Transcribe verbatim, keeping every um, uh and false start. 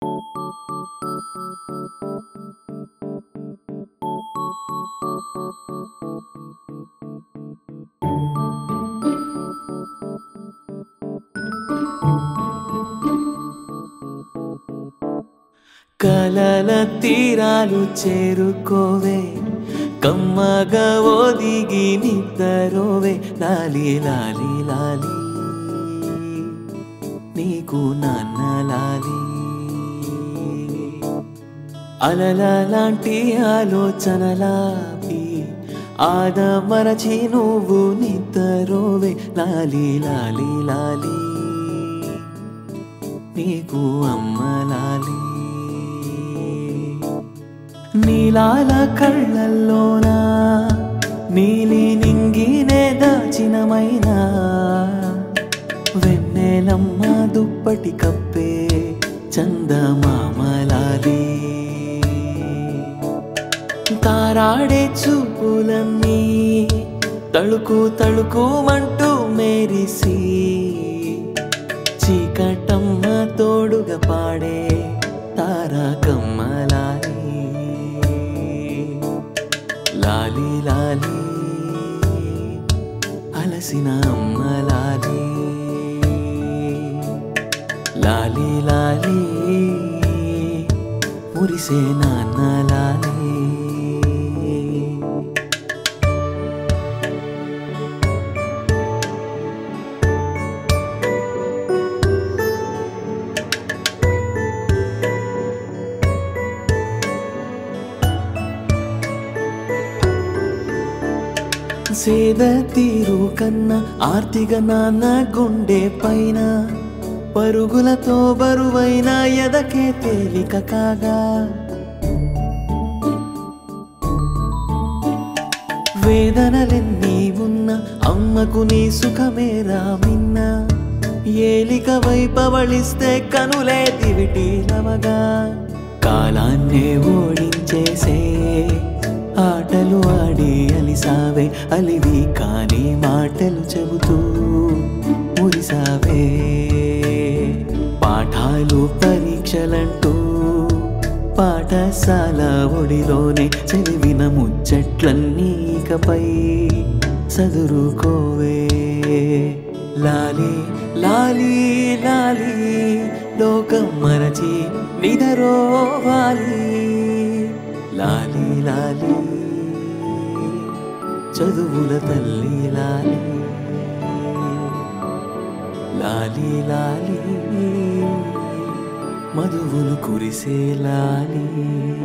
కలల తీరాలు చేరుకోవే, కమ్మగా ఒదిగి నిద్రరోవే. లాలి లాలి లాలి నీకు నాన్న లాలి. అలలాంటి ఆలోచనలాపి ఆదమరచి నువ్వు నిద్రరోవే. లాలి లాలి లాలి నీకు అమ్మ లాలి. నీలాల కళ్ళల్లోనా నీలి నింగినే దాచినమైనా, వెన్నెలమ్మ దుప్పటి కప్పే చందమామలాలి. తారాడే చూపులన్నీ తళుకు తళుకుమంటూ మెరిసి, చీకటమ్మ తోడుగా పాడే తారకమ్మలాలి. లాలి లాలి అలసిన అమ్మ లాలి. లాలి లాలి మురిసే నాన్న లాలి. సేద తీరు కన్నా ఆర్తిగా నాన్న గుండె పైన, పరుగులతో బరువైన ఎదకే తేలిక కాగా. వేదనలెన్నీ ఉన్న అమ్మకు నీ సుఖమేరా మిన్న, ఏలిక వైపవళిస్తే కనులే దివిటీలవగా. కాలాన్నే ఓడించేసే ఆటలు ఆడి అలిసావే, అలివి కాని మాటలు చెబుతూ మురిసావే. పాఠాలు పరీక్షలంటూ పాఠశాల ఒడిలోనే చదివిన ముచ్చట్లన్నీ ఇకపై చదురుకోవే. లాలి లాలి లాలి లోకం మరచి నిదరోవాలి. లాలి లాలి చదువుల తల్లి లాలి. లాలి లాలి మధువులు కురిసే లాలి.